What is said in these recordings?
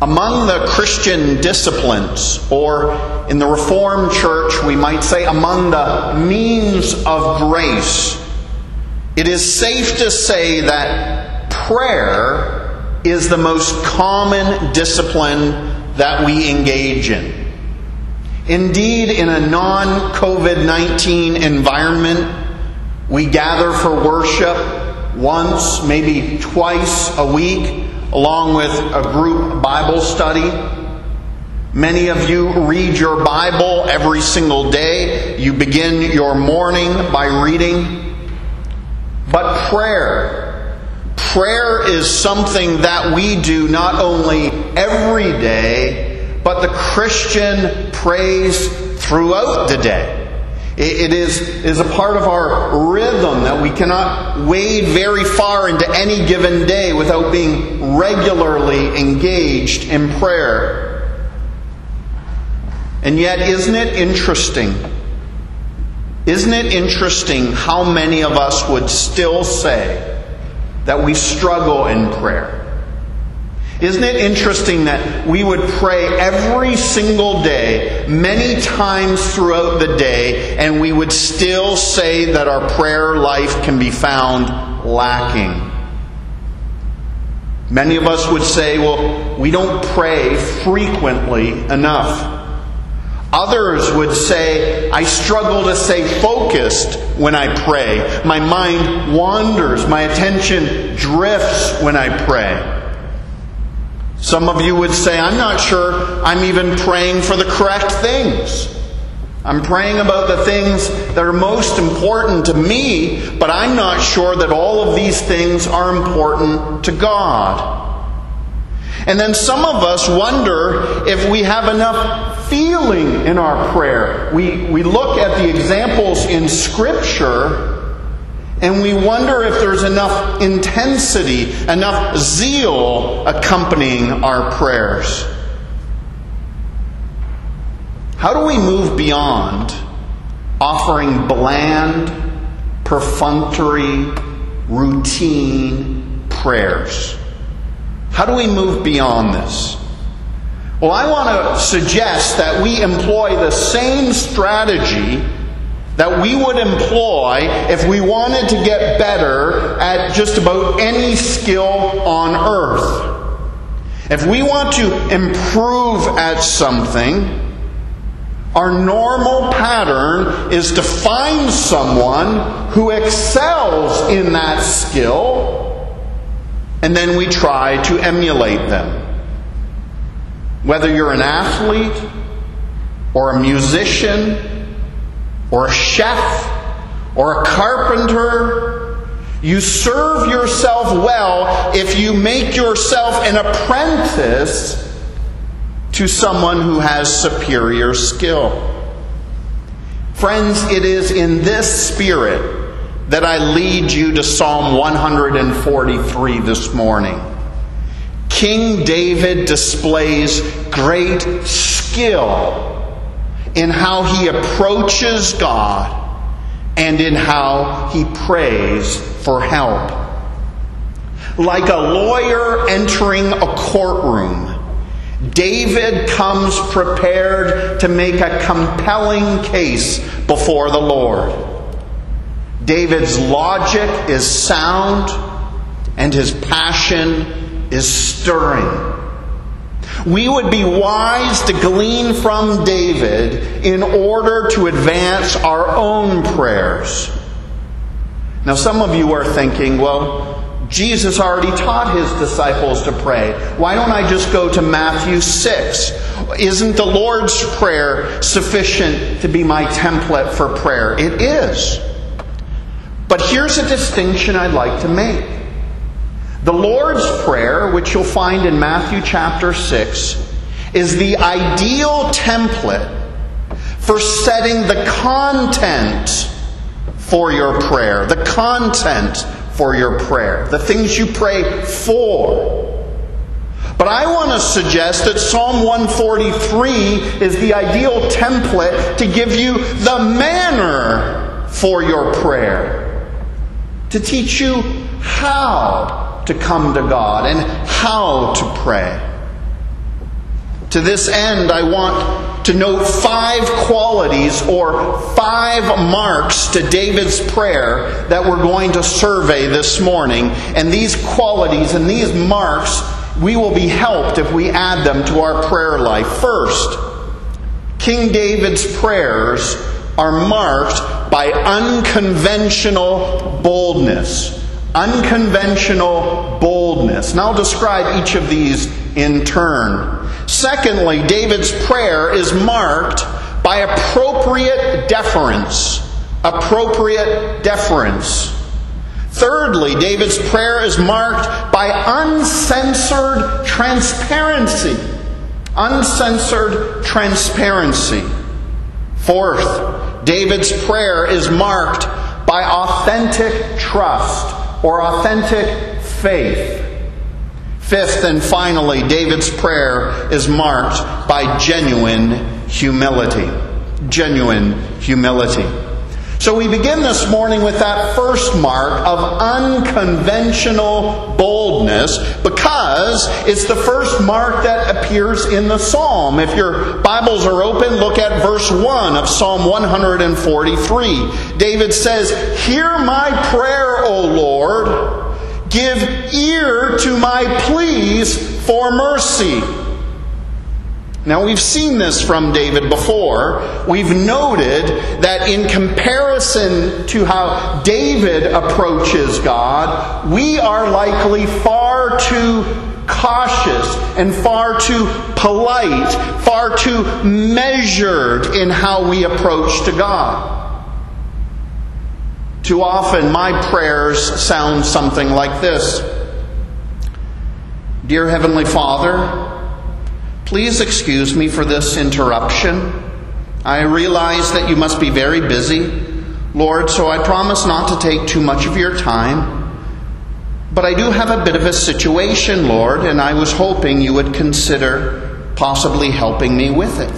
Among the Christian disciplines, or in the Reformed Church, we might say among the means of grace, it is safe to say that prayer is the most common discipline that we engage in. Indeed, in a non-COVID-19 environment, we gather for worship once, maybe twice a week, along with a group Bible study. Many of you read your Bible every single day. You begin your morning by reading. But prayer is something that we do not only every day, but the Christian prays throughout the day. It is a part of our rhythm that we cannot wade very far into any given day without being regularly engaged in prayer. And yet, isn't it interesting? Isn't it interesting how many of us would still say that we struggle in prayer? Isn't it interesting that we would pray every single day, many times throughout the day, and we would still say that our prayer life can be found lacking? Many of us would say, well, we don't pray frequently enough. Others would say, I struggle to stay focused when I pray. My mind wanders. My attention drifts when I pray. Some of you would say, I'm not sure I'm even praying for the correct things. I'm praying about the things that are most important to me, but I'm not sure that all of these things are important to God. And then some of us wonder if we have enough feeling in our prayer. We look at the examples in Scripture, and we wonder if there's enough intensity, enough zeal accompanying our prayers. How do we move beyond offering bland, perfunctory, routine prayers? How do we move beyond this? Well, I want to suggest that we employ the same strategy that we would employ if we wanted to get better at just about any skill on earth. If we want to improve at something, our normal pattern is to find someone who excels in that skill, and then we try to emulate them. Whether you're an athlete, or a musician, or a chef, or a carpenter, you serve yourself well if you make yourself an apprentice to someone who has superior skill. Friends, it is in this spirit that I lead you to Psalm 143 this morning. King David displays great skill in how he approaches God and in how he prays for help. Like a lawyer entering a courtroom, David comes prepared to make a compelling case before the Lord. David's logic is sound and his passion is stirring. We would be wise to glean from David in order to advance our own prayers. Now, some of you are thinking, well, Jesus already taught his disciples to pray. Why don't I just go to Matthew 6? Isn't the Lord's Prayer sufficient to be my template for prayer? It is. But here's a distinction I'd like to make. The Lord's Prayer, which you'll find in Matthew chapter 6, is the ideal template for setting the content for your prayer. The content for your prayer. The things you pray for. But I want to suggest that Psalm 143 is the ideal template to give you the manner for your prayer. To teach you how to come to God and how to pray. To this end, I want to note 5 qualities or 5 marks to David's prayer that we're going to survey this morning. And these qualities and these marks, we will be helped if we add them to our prayer life. First, King David's prayers are marked by unconventional boldness. Unconventional boldness. And I'll describe each of these in turn. Secondly, David's prayer is marked by appropriate deference. Appropriate deference. Thirdly, David's prayer is marked by uncensored transparency. Uncensored transparency. Fourth, David's prayer is marked by authentic trust or authentic faith. Fifth and finally, David's prayer is marked by genuine humility. Genuine humility. So we begin this morning with that first mark of unconventional boldness because it's the first mark that appears in the psalm. If your Bibles are open, look at verse 1 of Psalm 143. David says, "Hear my prayer, O Lord. Give ear to my pleas for mercy." Now, we've seen this from David before. We've noted that in comparison to how David approaches God, we are likely far too cautious and far too polite, far too measured in how we approach to God. Too often, my prayers sound something like this. Dear Heavenly Father, please excuse me for this interruption. I realize that you must be very busy, Lord, so I promise not to take too much of your time. But I do have a bit of a situation, Lord, and I was hoping you would consider possibly helping me with it.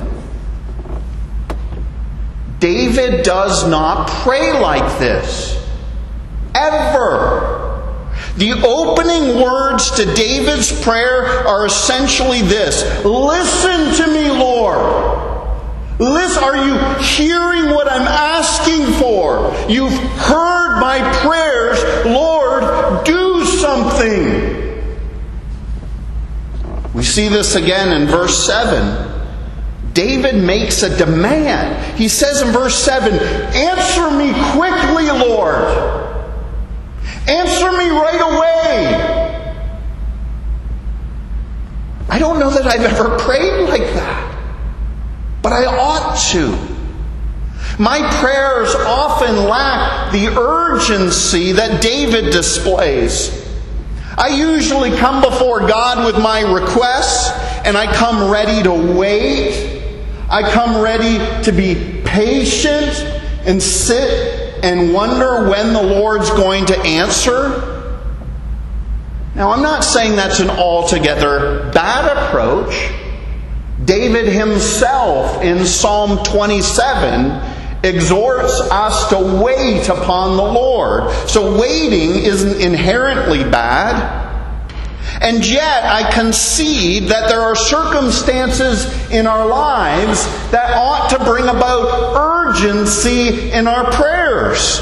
David does not pray like this. Ever. The opening words to David's prayer are essentially this. Listen to me, Lord. Are you hearing what I'm asking for? You've heard my prayers. Lord, do something. We see this again in verse 7. David makes a demand. He says in verse 7, "Answer me quickly, Lord. Answer me right away." I don't know that I've ever prayed like that, but I ought to. My prayers often lack the urgency that David displays. I usually come before God with my requests, and I come ready to wait. I come ready to be patient and sit and wonder when the Lord's going to answer. Now, I'm not saying that's an altogether bad approach. David himself in Psalm 27 exhorts us to wait upon the Lord. So waiting isn't inherently bad. And yet, I concede that there are circumstances in our lives that ought to bring about urgency in our prayers.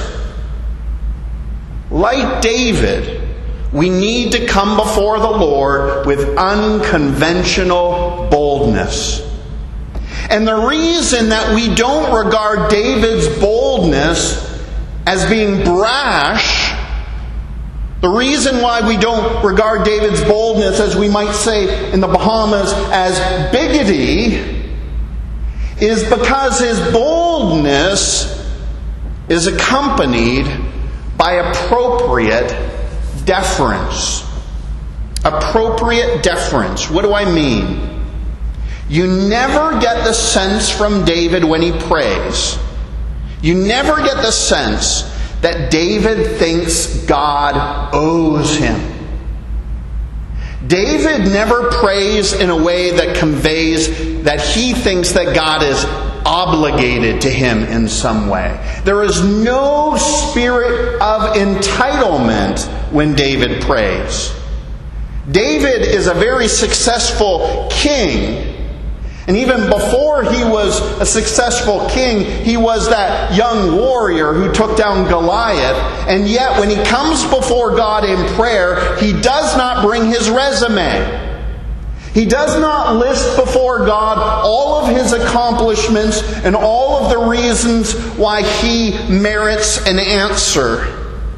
Like David, we need to come before the Lord with unconventional boldness. And the reason that we don't regard David's boldness as being brash, the reason why we don't regard David's boldness, as we might say in the Bahamas, as biggity, is because his boldness is accompanied by appropriate deference. Appropriate deference. What do I mean? You never get the sense from David when he prays. You never get the sense that David thinks God owes him. David never prays in a way that conveys that he thinks that God is obligated to him in some way. There is no spirit of entitlement when David prays. David is a very successful king, And even before he was a successful king, he was that young warrior who took down Goliath. And yet, when he comes before God in prayer, he does not bring his resume. He does not list before God all of his accomplishments and all of the reasons why he merits an answer.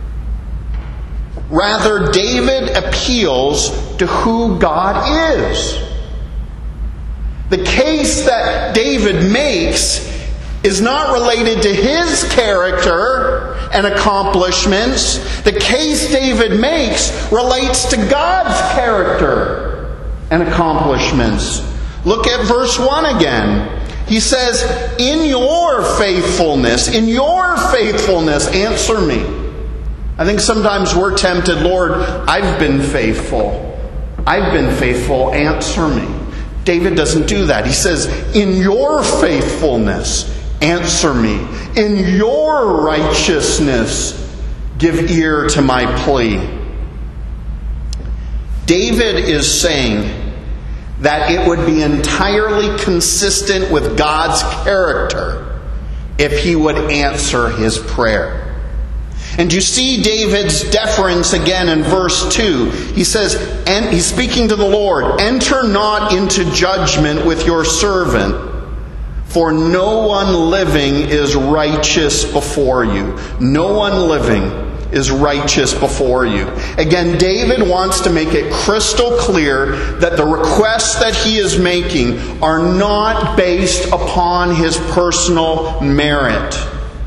Rather, David appeals to who God is. The case that David makes is not related to his character and accomplishments. The case David makes relates to God's character and accomplishments. Look at verse 1 again. He says, in your faithfulness, answer me. I think sometimes we're tempted, Lord, I've been faithful, answer me. David doesn't do that. He says, in your faithfulness, answer me. In your righteousness, give ear to my plea. David is saying that it would be entirely consistent with God's character if he would answer his prayer. And you see David's deference again in verse 2. He says, and he's speaking to the Lord, enter not into judgment with your servant, for no one living is righteous before you. No one living is righteous before you. Again, David wants to make it crystal clear that the requests that he is making are not based upon his personal merit.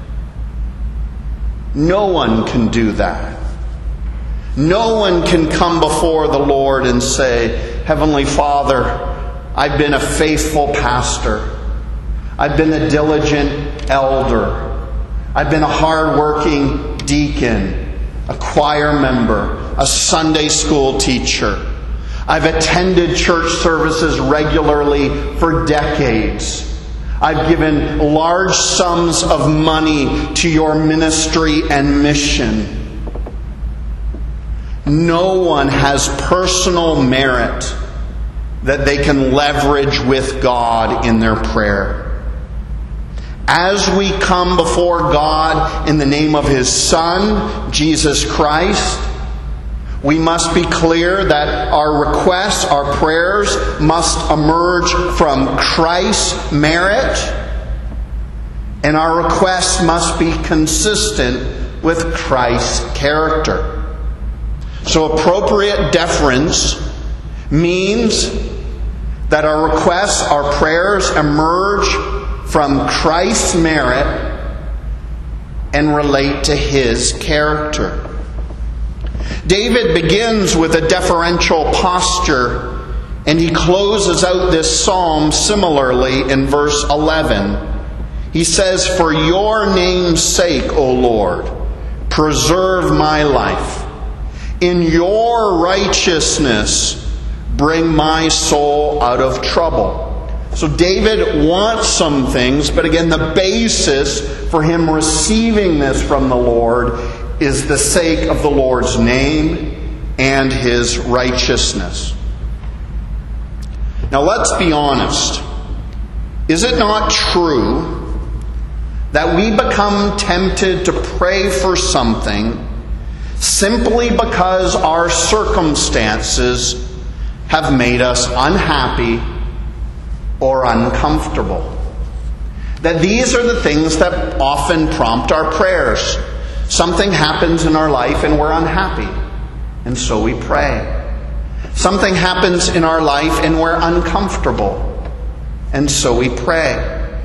No one can do that. No one can come before the Lord and say, Heavenly Father, I've been a faithful pastor. I've been a diligent elder. I've been a hard-working deacon, a choir member, a Sunday school teacher. I've attended church services regularly for decades. I've given large sums of money to your ministry and mission. No one has personal merit that they can leverage with God in their prayer. As we come before God in the name of His Son, Jesus Christ, we must be clear that our requests, our prayers, must emerge from Christ's merit, and our requests must be consistent with Christ's character. So appropriate deference means that our requests, our prayers emerge from Christ's merit and relate to His character. David begins with a deferential posture, and he closes out this psalm similarly in verse 11. He says, for your name's sake, O Lord, preserve my life. In your righteousness, bring my soul out of trouble. So David wants some things, but again, the basis for him receiving this from the Lord is the sake of the Lord's name and His righteousness. Now let's be honest. Is it not true that we become tempted to pray for something simply because our circumstances have made us unhappy or uncomfortable? That these are the things that often prompt our prayers. Something happens in our life and we're unhappy, and so we pray. Something happens in our life and we're uncomfortable, and so we pray.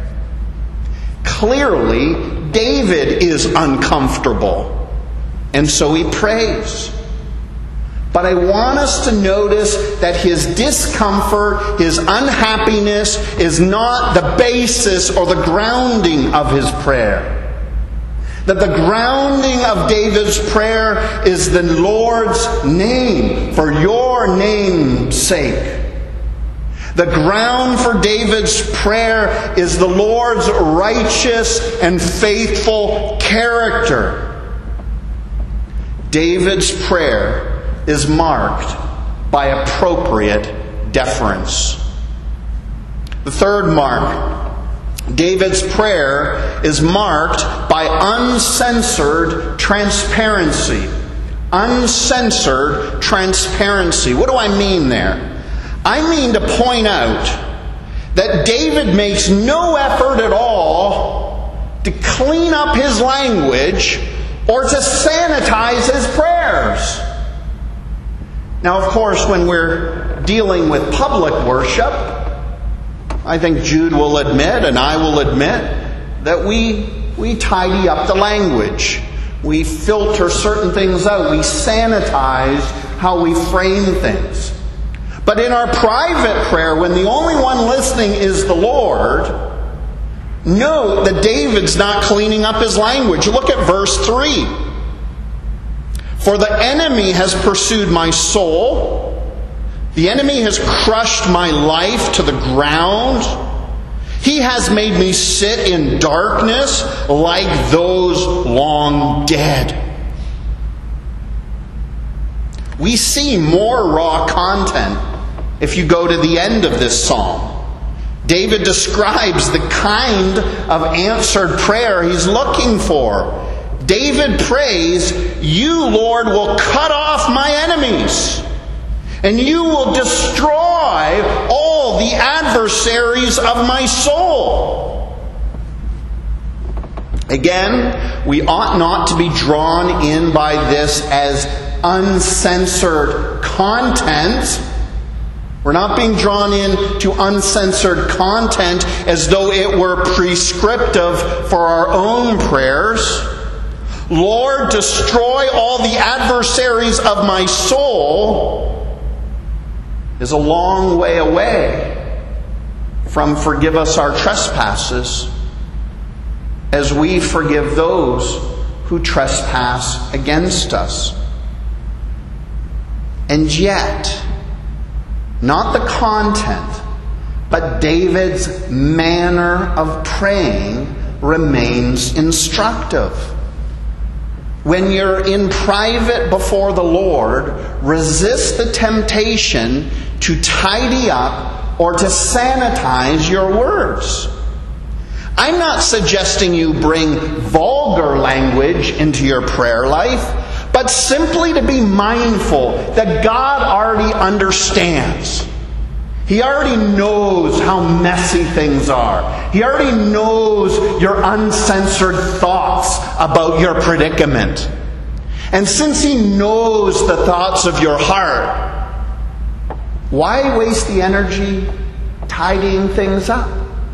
Clearly, David is uncomfortable, and so he prays. But I want us to notice that his discomfort, his unhappiness, is not the basis or the grounding of his prayer. That the grounding of David's prayer is the Lord's name, for your name's sake. The ground for David's prayer is the Lord's righteous and faithful character. David's prayer is marked by appropriate deference. The third mark. David's prayer is marked by uncensored transparency. Uncensored transparency. What do I mean there? I mean to point out that David makes no effort at all to clean up his language or to sanitize his prayers. Now, of course, when we're dealing with public worship, I think Jude will admit, and I will admit, that we tidy up the language. We filter certain things out. We sanitize how we frame things. But in our private prayer, when the only one listening is the Lord, note that David's not cleaning up his language. Look at verse 3. For the enemy has pursued my soul. The enemy has crushed my life to the ground. He has made me sit in darkness like those long dead. We see more raw content if you go to the end of this psalm. David describes the kind of answered prayer he's looking for. David prays, "You, Lord, will cut off my enemies, and you will destroy all the adversaries of my soul." Again, we ought not to be drawn in by this as uncensored content. We're not being drawn into uncensored content as though it were prescriptive for our own prayers. Lord, destroy all the adversaries of my soul is a long way away from forgive us our trespasses as we forgive those who trespass against us. And yet, not the content, but David's manner of praying remains instructive. When you're in private before the Lord, resist the temptation to tidy up or to sanitize your words. I'm not suggesting you bring vulgar language into your prayer life, but simply to be mindful that God already understands. He already knows how messy things are. He already knows your uncensored thoughts about your predicament. And since He knows the thoughts of your heart, why waste the energy tidying things up?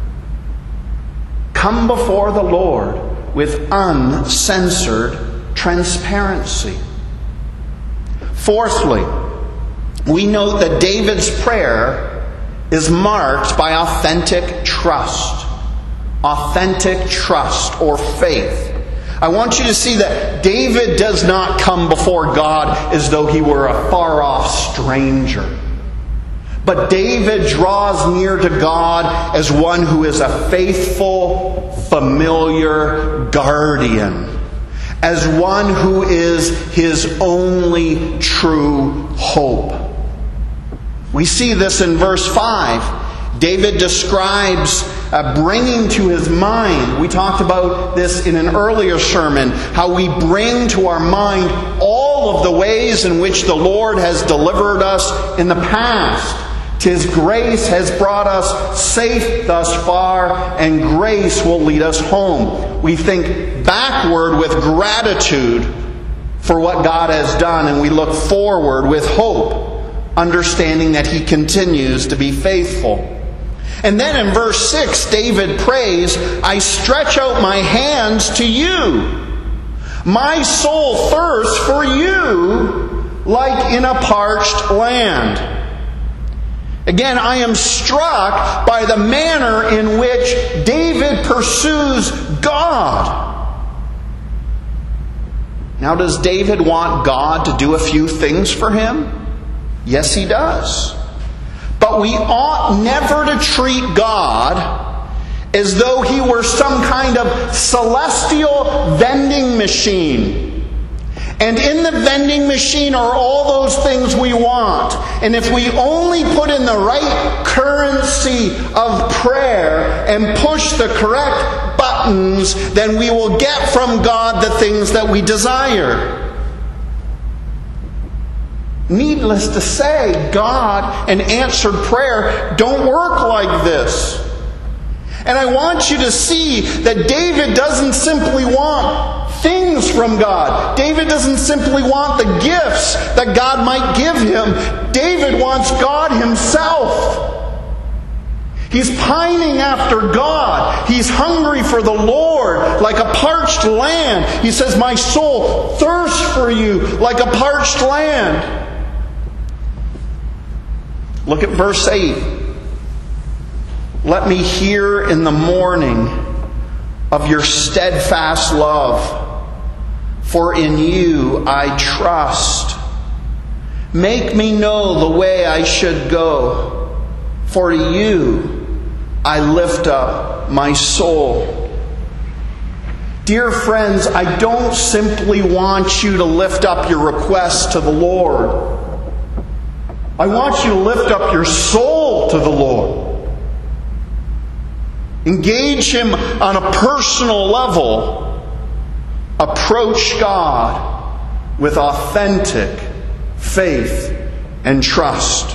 Come before the Lord with uncensored transparency. Fourthly, we note that David's prayer is marked by authentic trust. Authentic trust or faith. I want you to see that David does not come before God as though he were a far-off stranger. But David draws near to God as one who is a faithful, familiar guardian. As one who is his only true hope. We see this in verse 5. David describes bringing to his mind. We talked about this in an earlier sermon. How we bring to our mind all of the ways in which the Lord has delivered us in the past. His grace has brought us safe thus far, and grace will lead us home. We think backward with gratitude for what God has done, and we look forward with hope, understanding that He continues to be faithful. And then in verse 6, David prays, "I stretch out my hands to you. My soul thirsts for you like in a parched land." Again, I am struck by the manner in which David pursues God. Now, does David want God to do a few things for him? Yes, he does. But we ought never to treat God as though He were some kind of celestial vending machine. And in the vending machine are all those things we want. And if we only put in the right currency, accuracy of prayer and push the correct buttons, then we will get from God the things that we desire. Needless to say, God and answered prayer don't work like this. And I want you to see that David doesn't simply want things from God. David doesn't simply want the gifts that God might give him. David wants God himself. He's pining after God. He's hungry for the Lord like a parched land. He says, "My soul thirsts for you like a parched land." Look at verse 8. "Let me hear in the morning of your steadfast love, for in you I trust. Make me know the way I should go, for to you I lift up my soul." Dear friends, I don't simply want you to lift up your requests to the Lord. I want you to lift up your soul to the Lord. Engage Him on a personal level. Approach God with authentic faith and trust.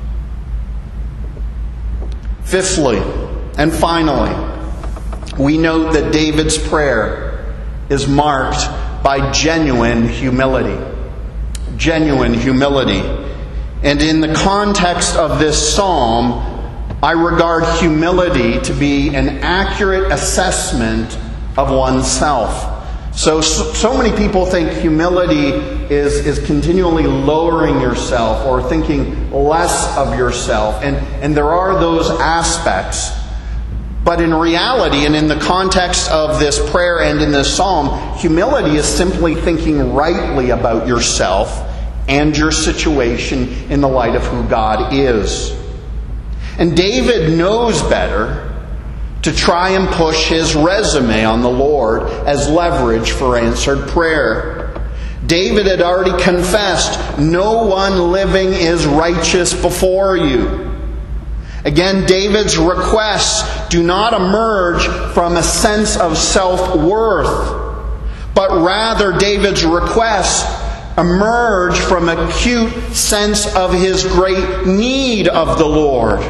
Fifthly, and finally, we note that David's prayer is marked by genuine humility. Genuine humility. And in the context of this psalm, I regard humility to be an accurate assessment of oneself. So many people think humility is continually lowering yourself or thinking less of yourself. And there are those aspects. But in reality, and in the context of this prayer and in this psalm, humility is simply thinking rightly about yourself and your situation in the light of who God is. And David knows better to try and push his resume on the Lord as leverage for answered prayer. David had already confessed, "No one living is righteous before you." Again, David's requests do not emerge from a sense of self-worth, but rather David's requests emerge from an acute sense of his great need of the Lord.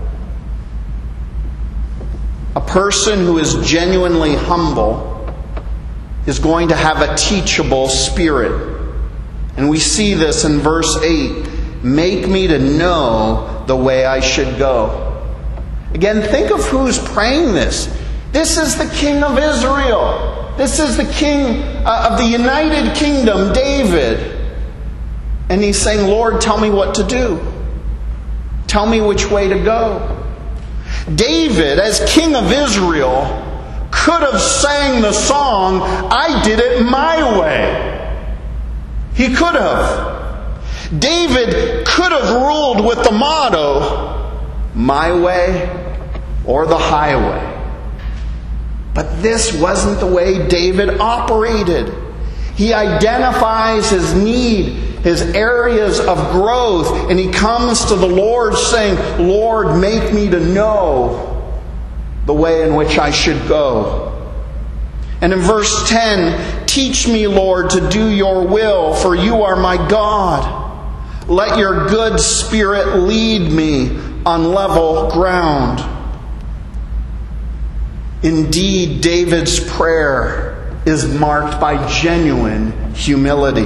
A person who is genuinely humble is going to have a teachable spirit. And we see this in verse 8. "Make me to know the way I should go." Again, think of who's praying this. This is the King of Israel. This is the King of the United Kingdom, David. And he's saying, "Lord, tell me what to do. Tell me which way to go." David, as King of Israel, could have sang the song, "I did it my way." He could have. David could have ruled with the motto, "My way or the highway." But this wasn't the way David operated. He identifies his need, his areas of growth, and he comes to the Lord saying, "Lord, make me to know the way in which I should go." And in verse 10, "Teach me, Lord, to do your will, for you are my God. Let your good spirit lead me on level ground." Indeed, David's prayer is marked by genuine humility.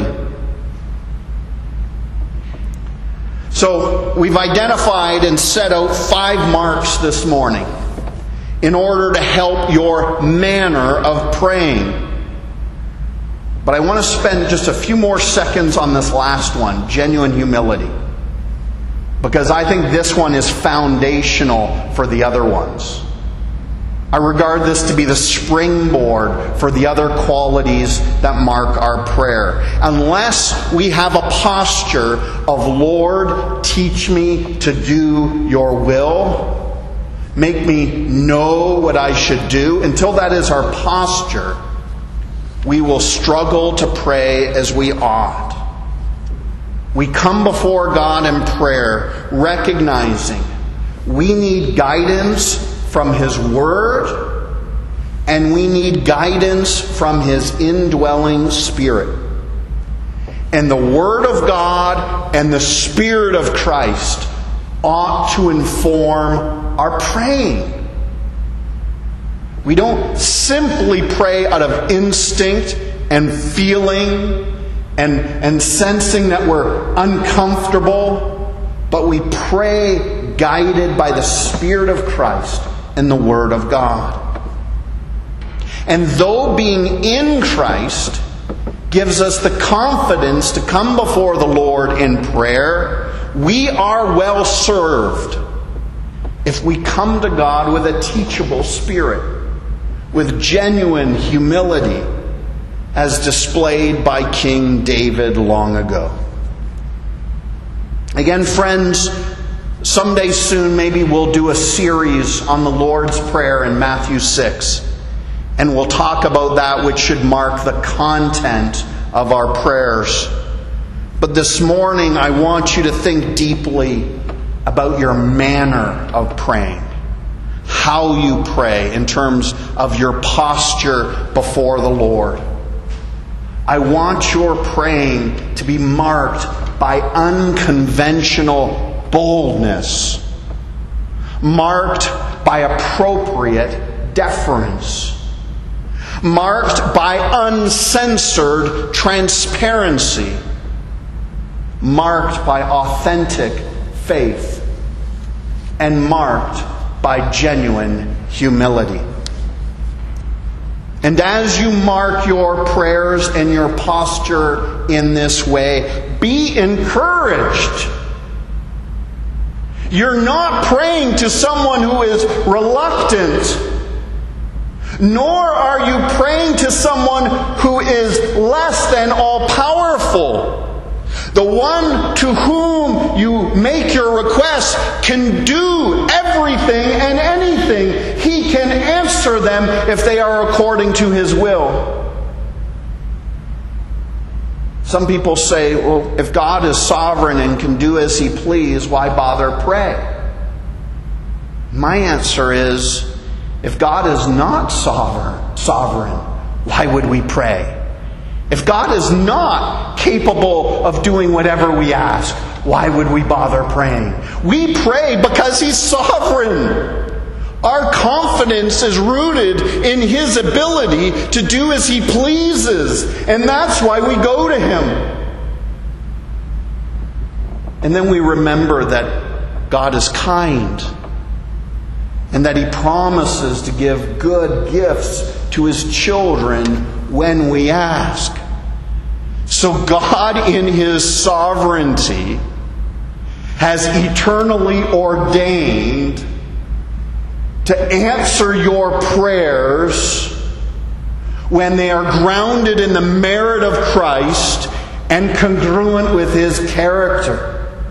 So, we've identified and set out 5 marks this morning in order to help your manner of praying. But I want to spend just a few more seconds on this last one, genuine humility. Because I think this one is foundational for the other ones. I regard this to be the springboard for the other qualities that mark our prayer. Unless we have a posture of, "Lord, teach me to do your will. Make me know what I should do." Until that is our posture, we will struggle to pray as we ought. We come before God in prayer, recognizing We need guidance from His Word, and we need guidance from His indwelling Spirit. And the Word of God and the Spirit of Christ ought to inform our praying. We don't simply pray out of instinct and feeling and sensing that we're uncomfortable, but we pray guided by the Spirit of Christ and the Word of God. And though being in Christ gives us the confidence to come before the Lord in prayer, we are well served if we come to God with a teachable spirit, with genuine humility, as displayed by King David long ago. Again, friends, someday soon maybe we'll do a series on the Lord's Prayer in Matthew 6. And we'll talk about that which should mark the content of our prayers. But this morning I want you to think deeply about your manner of praying. How you pray in terms of your posture before the Lord. I want your praying to be marked by unconventional boldness, marked by appropriate deference, marked by uncensored transparency, marked by authentic faith, and marked by genuine humility. And as you mark your prayers and your posture in this way, be encouraged. You're not praying to someone who is reluctant, nor are you praying to someone who is less than all-powerful. The one to whom you make your request can do everything and anything. He can answer them if they are according to His will. Some people say, well, if God is sovereign and can do as He please, why bother pray? My answer is, if God is not sovereign, why would we pray? If God is not capable of doing whatever we ask, why would we bother praying? We pray because He's sovereign. Our confidence is rooted in His ability to do as He pleases. And that's why we go to Him. And then we remember that God is kind, and that He promises to give good gifts to His children when we ask. So God, in His sovereignty, has eternally ordained to answer your prayers when they are grounded in the merit of Christ and congruent with His character.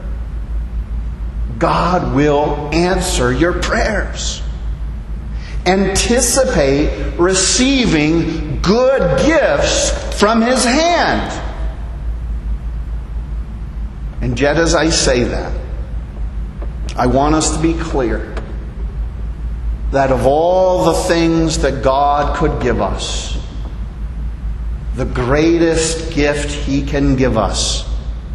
God will answer your prayers. Anticipate receiving good gifts from His hand. And yet, as I say that, I want us to be clear that of all the things that God could give us, the greatest gift He can give us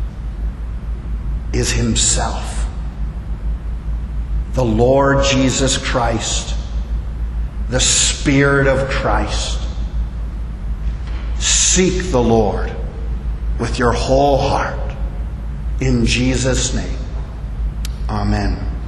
is Himself. The Lord Jesus Christ, the Spirit of Christ. Seek the Lord with your whole heart. In Jesus' name, amen.